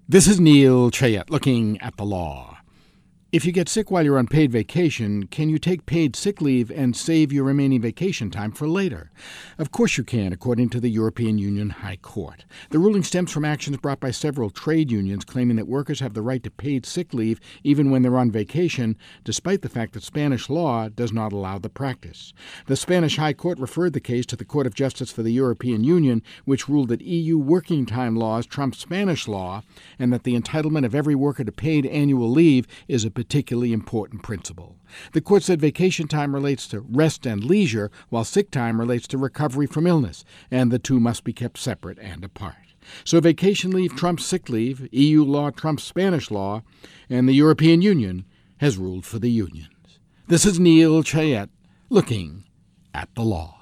This is Neil Chayet looking at the law. If you get sick while you're on paid vacation, can you take paid sick leave and save your remaining vacation time for later? Of course you can, according to the European Union High Court. The ruling stems from actions brought by several trade unions claiming that workers have the right to paid sick leave even when they're on vacation, despite the fact that Spanish law does not allow the practice. The Spanish High Court referred the case to the Court of Justice for the European Union, which ruled that EU working time laws trump Spanish law and that the entitlement of every worker to paid annual leave is a particularly important principle. The court said vacation time relates to rest and leisure, while sick time relates to recovery from illness, and the two must be kept separate and apart. So vacation leave trumps sick leave, EU law trumps Spanish law, and the European Union has ruled for the unions. This is Neil Chayet looking at the law.